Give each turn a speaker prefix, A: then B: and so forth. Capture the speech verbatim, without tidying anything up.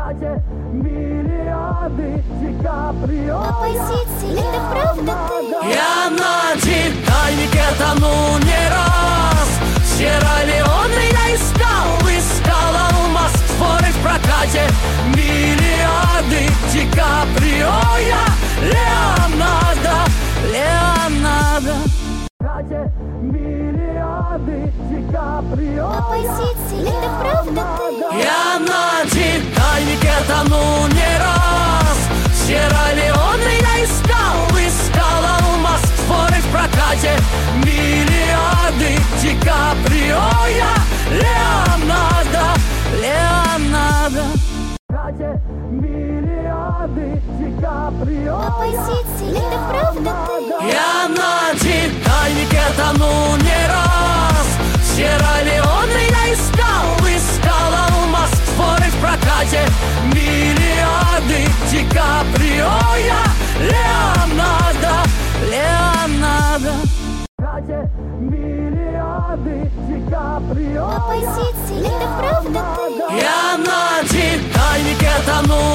A: Катя, миллиарды, Ди Каприо.
B: По позиции, это правда ты?
A: Я на Титанике тону не раз. Сьерра Леоне я искал, искал алмаз. Споры в прокате, миллиарды, Ди Каприо. Я Леонардо, Леонардо. Катя, миллиарды, Ди Каприо.
B: По позиции, это правда ты?
A: Я на Титанике тону не раз. Сьерра Леоне я искал, искал алмаз. Споры в прокате, миллиарды, Ди Каприо. Я Леонардо, Леонардо. Катя, миллиарды, Ди Каприо.
B: По позиции, это правда ты?
A: Я на Титанике тону не раз. Сьерра Леоне я искал, искал алмаз. Споры в прокате, миллиарды, Ди Каприо. Я Леонардо, Леонардо. Катя, миллиарды, Ди Каприо.
B: По позиции, это правда ты?
A: Я на Титанике тону